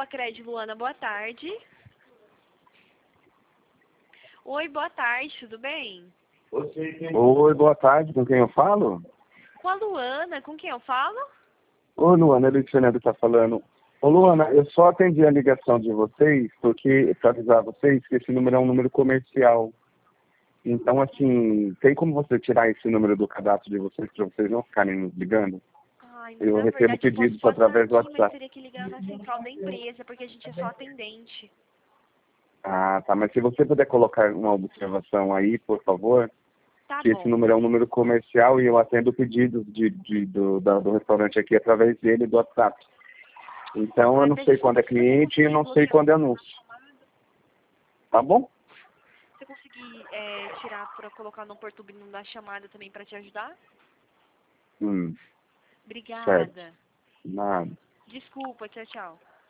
Copacred, Luana, boa tarde. Oi, boa tarde, tudo bem? Oi, boa tarde, com quem eu falo? Com a Luana, com quem eu falo? Ô, Luana, é Luiz Fernando está falando. Ô, Luana, eu só atendi a ligação de vocês porque, para avisar vocês que esse número é um número comercial. Então, assim, tem como você tirar esse número do cadastro de vocês para vocês não ficarem nos ligando? Ai, Eu na recebo verdade, eu posso pedidos passar através do aqui, mas WhatsApp. teria que ligar na central da empresa, porque a gente é só atendente. Ah, tá, mas se você puder colocar uma observação aí, por favor, Tá que esse bom. número é um número comercial e eu atendo pedidos do restaurante aqui através dele do WhatsApp. Então, eu Ai, não mas sei deixa eu quando é ver se você cliente e conseguir não sei bloquear. quando é anúncio. Tá bom? Se você conseguir tirar pra colocar no português da chamada também pra te ajudar? Certo. Obrigada. Nada. Desculpa, tchau, tchau.